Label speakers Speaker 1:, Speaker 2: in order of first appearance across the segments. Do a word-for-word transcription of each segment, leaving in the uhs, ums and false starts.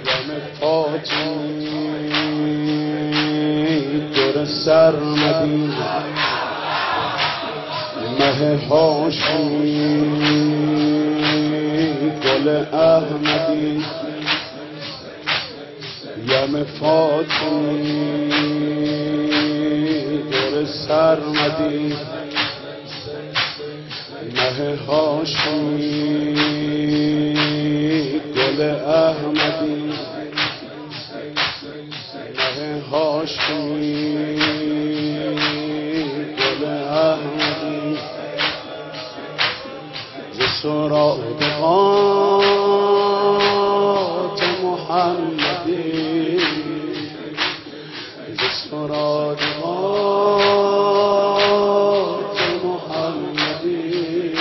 Speaker 1: دور سرمدی مه هاشمی گل احمدی یم فاطمی دور سرمدی مه هاشمی گل احمدی مه هاشمی گل احمدی ز صراط محمدی ز صراط محمدی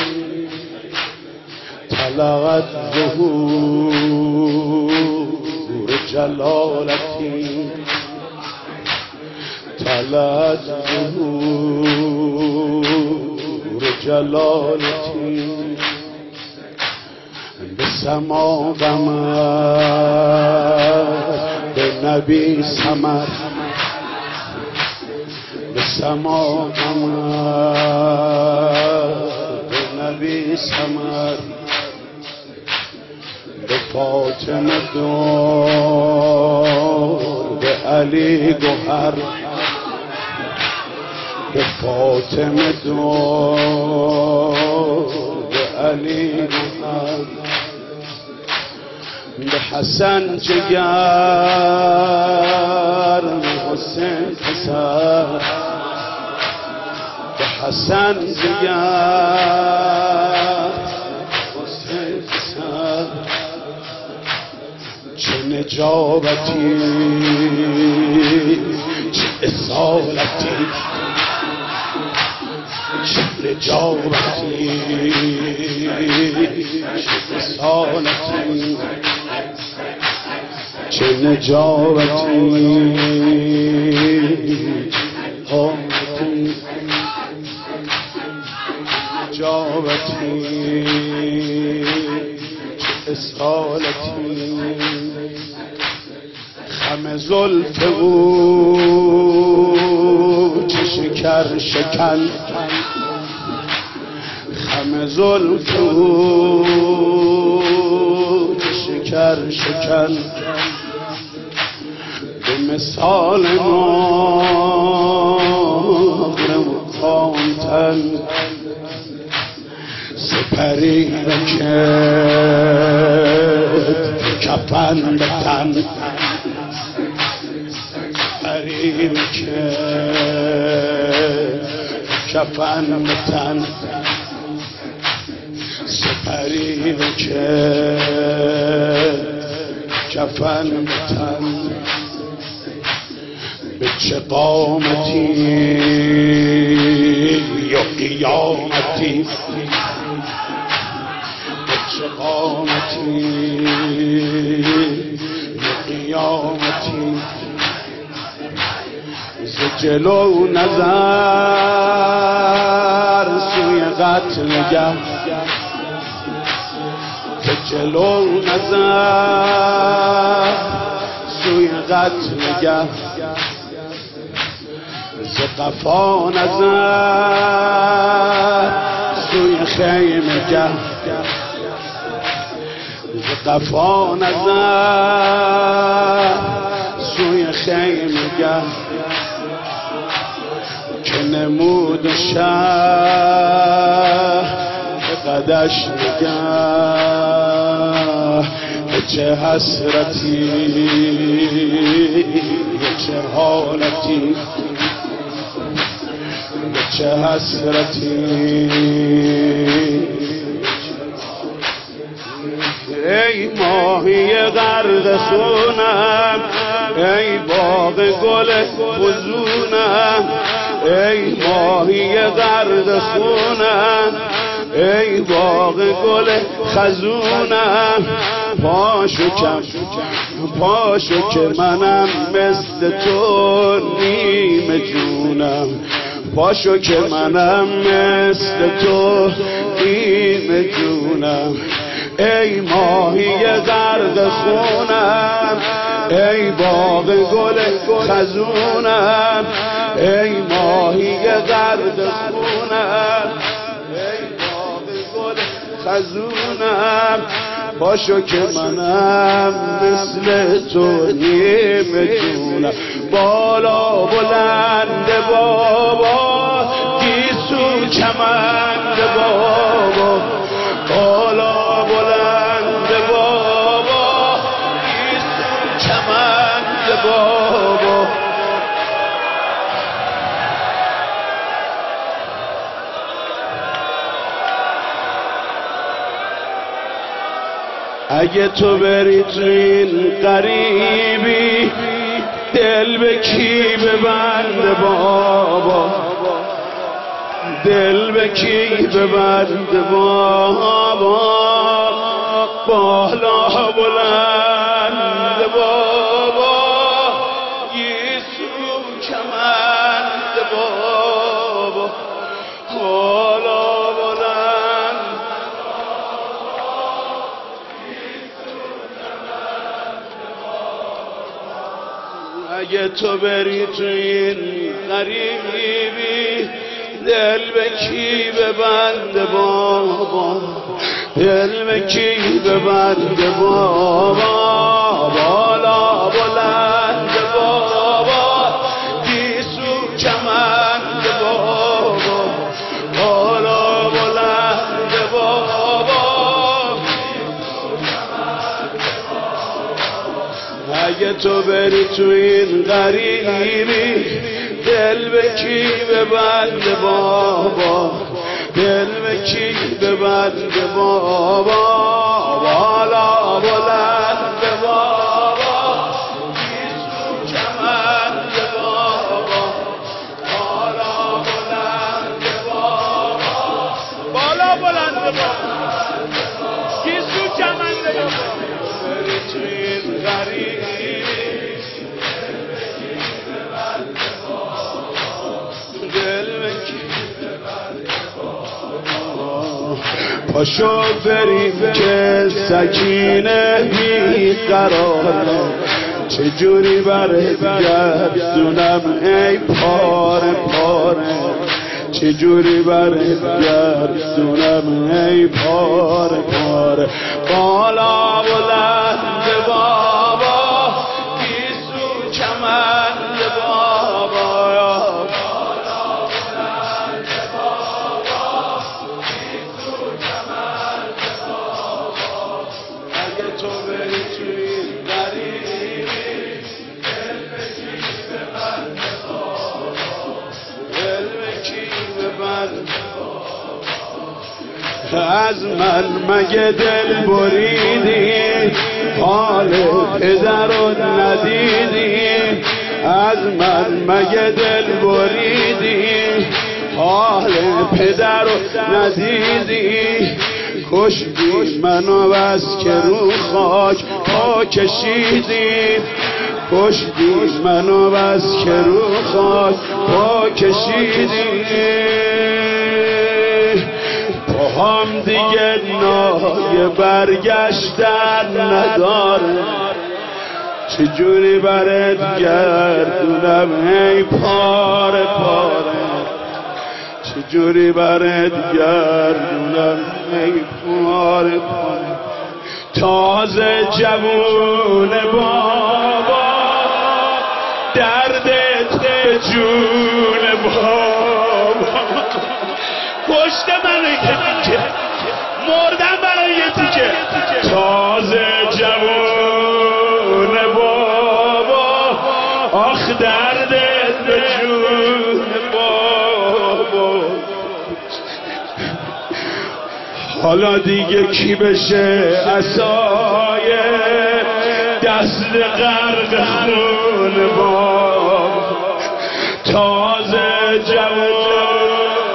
Speaker 1: طلعت ظهور جلالتی طلعت ظهور جلالتی به سما قمر به نبی ثمر به سما قمر به نبی ثمر به فاطمه دور به علی گوهر به فاطمه دور به علی گوهر به حسن جگر به حسین پسر به حسن جگر حسین پسر چه نجابتی چه اصالتی چه نجابتی چه اصالتی چه نجابتی آمتی نجابتی چه اصالتی خم زلف او چه شکر شکن خم زلف او چه شکر شکن به مثال نار خامتن سپری رکت کفن بتن سپری رکت کفن بتن سپری رکت کفن بتن به چه قامتی یا قیامتی به چه قامتی یا قیامتی ز جلو نظر سوی قتلگه ز جلو نظر سوی قتلگه ز قفا نظر سوی خیمگه ز قفا نظر سوی خیمگه که نمود شه به قدش نگه به چه حسرتی به چه حالتی به چه حسرتی ای ماهی غرق خونم ای باغ گل فزونم ای ماهی غرق خونم ای باغ گل خزونم پاشو کم پاشو که منم مثل تو نیم جونم پاشو که منم مثل تو نیم جونم ای ماهی غرق خونم ای باغ گل خزونم، ای ماهی غرق خونم، ای باغ گل خزونم، پاشو که منم مثل تو نیم جونم. بالا بلند بابا گیسو کمند بابا، بالا بلند بابا گیسو کمند بابا. اگه تو بری تو این غریبی دل به کی ببند بابا، دل به کی ببند بابا، بالا بلند بابا یسوع کمند بابا، بالا بلند اگه تو بری تو این غریبی دل به کی ببند بابا، دل به کی ببند بابا، بالا بلند بابا گیسو کمند بابا، بالا بلند بابا. اگه تو بری تو این غریبی دل به کی ببند بابا، دل به کی ببند بابا، بالا بلند بابا گیسو کمند بابا، بالا بلند بابا، بالا بلند بابا گیسو کمند بابا. بری تو این غریبی پاشو بریم که سکینه بی قراره، چجوری برات گردونم ای پاره پاره، چجوری برات گردونم ای پاره پاره، بالا بلند بابا گیسو کمند بابا، تو بری توی غریبی دل به کی ببند بابا، دل به کی ببند بابا. از من مگه دل بریدی حال پدر رو ندیدی، از من مگه دل بریدی حال پدر رو ندیدی، کشتی منو بس که رو خاک پا کشیدی، کشتی منو بس که رو خاک پا کشیدی، پاهم دیگه نای برگشتن نداره، چجوری برات گردونم ای پاره پاره، چجوری برات گردونم ای پاره پاره. تازه جوون بابا دردت به جون بابا، کشت من یه تیکه مردم برای یه تیکه. تازه جوون بابا آخ دردت به جون بابا، حالا دیگه کی بشه عصای دست غرق خون بابا، تازه جوون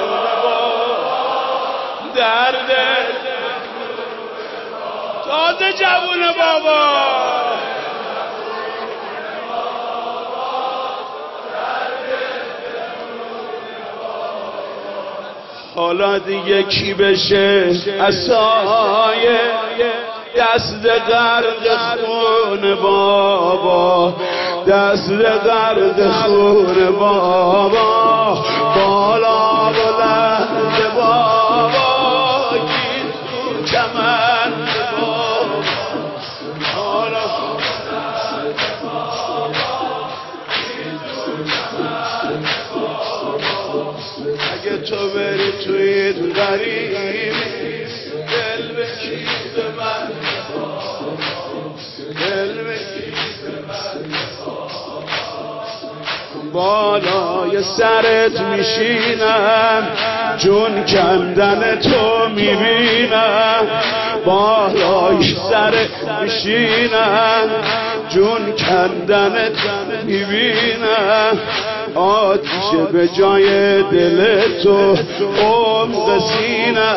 Speaker 1: درد تازه جوون بابا، حالا دیگه کی بشه عصای دست غرق خون بابا، دست غرق خون بابا، بالا بلند بابا، گیر تو کمند بابا، بالا بلند بابا، گیر تو کمند بابا. اگه تو بری توی این غریبی دل بکی به من، دل بکی به من، بالای سرت میشینم، جون کندن تو میبینم، بالای سرت میشینم، جون کندن تو میبینم، آتیش به جای دل تو عمق سینه،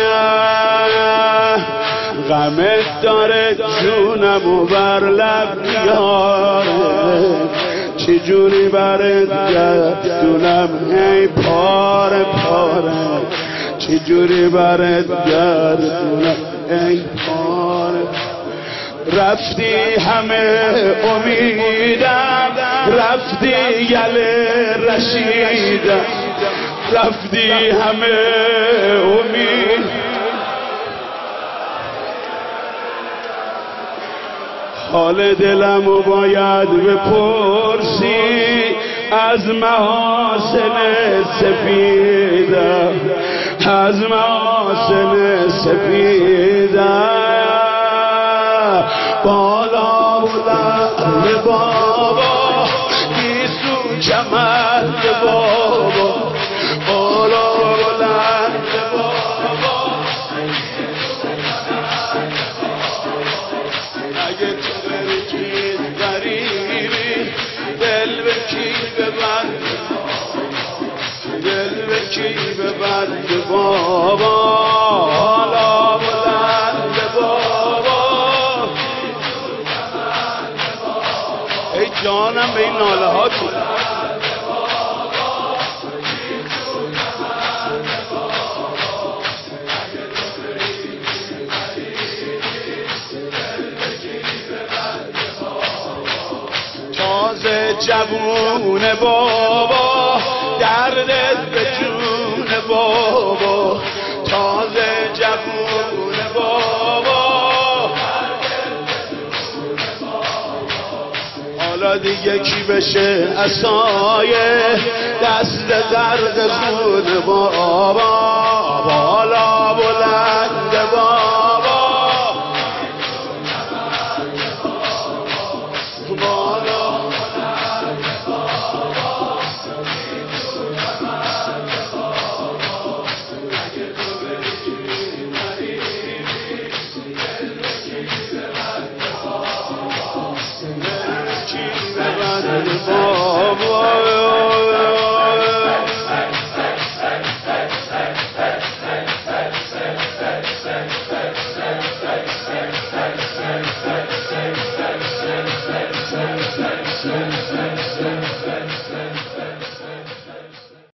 Speaker 1: غمت داره جونمو بر لب میاره، چجوری برات گردونم ای پاره پاره، چجوری برات گردونم ای پاره. رفتی همه امیدم، رفتی گل رشیدم، رفتی همه امید، حال دلمو باید بپرسی از محاسن سپیدم، از محاسن سپیدم، بالا بلند بابا، گیسو کمند بابا، بالا بلند بابا، اگه تو بری توی غریبی دل بکی ببند، دل بکی ببند بابا، بالا بلند بابا. ای جانم به این ناله ها تو تازه جوون بابا، دردت به جون بابا، تازه جوون بابا، حالا دیگه کی بشه عصایه دست غرق خون بابا، بالا بلند بابا، بالا بلند بابا.